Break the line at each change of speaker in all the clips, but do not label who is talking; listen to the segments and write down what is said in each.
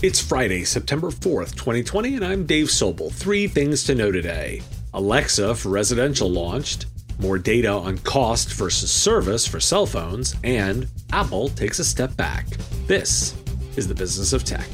It's Friday, September 4th, 2020, and I'm Dave Sobel. 3 things to know today. Alexa for residential launched, more data on cost versus service for cell phones, and Apple takes a step back. This is the Business of Tech.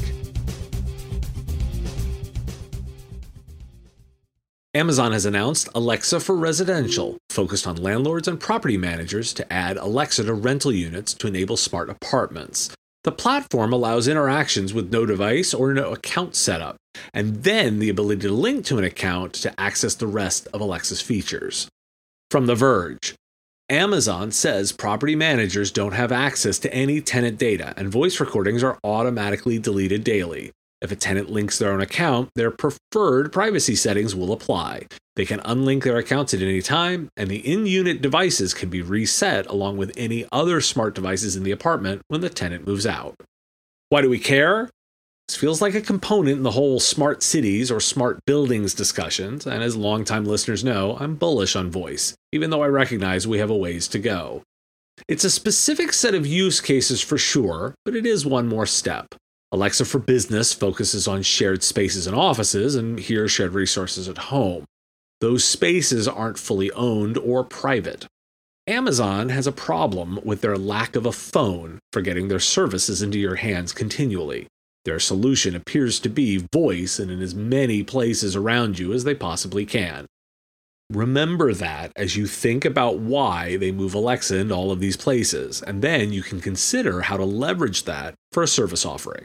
Amazon has announced Alexa for residential, focused on landlords and property managers to add Alexa to rental units to enable smart apartments. The platform allows interactions with no device or no account setup, and then the ability to link to an account to access the rest of Alexa's features. From The Verge, Amazon says property managers don't have access to any tenant data, and voice recordings are automatically deleted daily. If a tenant links their own account, their preferred privacy settings will apply. They can unlink their accounts at any time, and the in-unit devices can be reset along with any other smart devices in the apartment when the tenant moves out. Why do we care? This feels like a component in the whole smart cities or smart buildings discussions, and as longtime listeners know, I'm bullish on voice, even though I recognize we have a ways to go. It's a specific set of use cases for sure, but it is one more step. Alexa for Business focuses on shared spaces and offices, and here shared resources at home. Those spaces aren't fully owned or private. Amazon has a problem with their lack of a phone for getting their services into your hands continually. Their solution appears to be voice and in as many places around you as they possibly can. Remember that as you think about why they move Alexa into all of these places, and then you can consider how to leverage that for a service offering.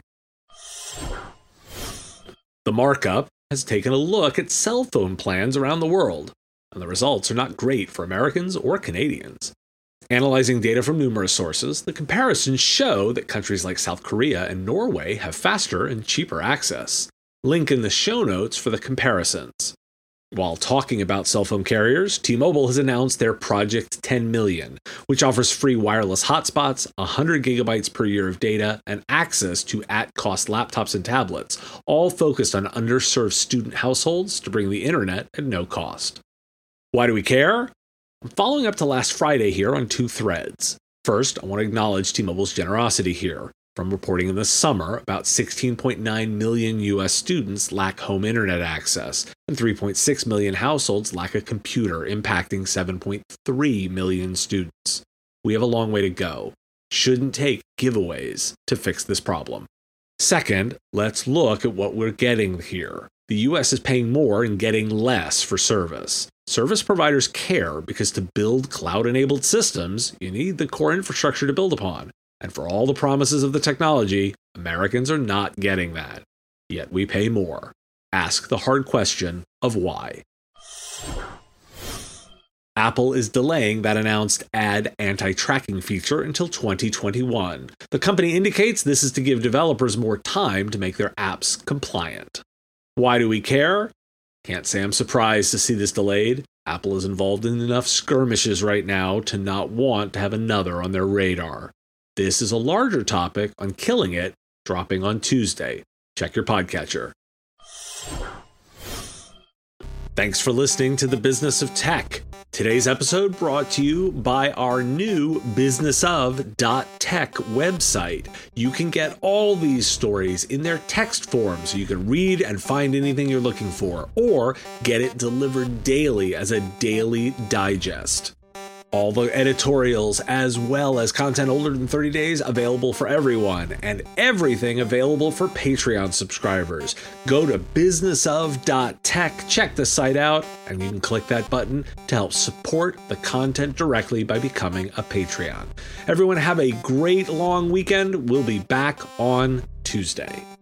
The Markup has taken a look at cell phone plans around the world, and the results are not great for Americans or Canadians. Analyzing data from numerous sources, the comparisons show that countries like South Korea and Norway have faster and cheaper access. Link in the show notes for the comparisons. While talking about cell phone carriers, T-Mobile has announced their Project 10 Million, which offers free wireless hotspots, 100 gigabytes per year of data, and access to at-cost laptops and tablets, all focused on underserved student households to bring the internet at no cost. Why do we care? I'm following up to last Friday here on 2 threads. First, I want to acknowledge T-Mobile's generosity here. From reporting in the summer, about 16.9 million U.S. students lack home internet access, and 3.6 million households lack a computer, impacting 7.3 million students. We have a long way to go. Shouldn't take giveaways to fix this problem. Second, let's look at what we're getting here. The U.S. is paying more and getting less for service. Service providers care because to build cloud-enabled systems, you need the core infrastructure to build upon. And for all the promises of the technology, Americans are not getting that. Yet we pay more. Ask the hard question of why. Apple is delaying that announced ad anti-tracking feature until 2021. The company indicates this is to give developers more time to make their apps compliant. Why do we care? Can't say I'm surprised to see this delayed. Apple is involved in enough skirmishes right now to not want to have another on their radar. This is a larger topic on Killing It, dropping on Tuesday. Check your podcatcher. Thanks for listening to The Business of Tech. Today's episode brought to you by our new businessof.tech website. You can get all these stories in their text form so you can read and find anything you're looking for, or get it delivered daily as a daily digest. All the editorials, as well as content older than 30 days, available for everyone, and everything available for Patreon subscribers. Go to businessof.tech, check the site out, and you can click that button to help support the content directly by becoming a Patreon. Everyone have a great long weekend. We'll be back on Tuesday.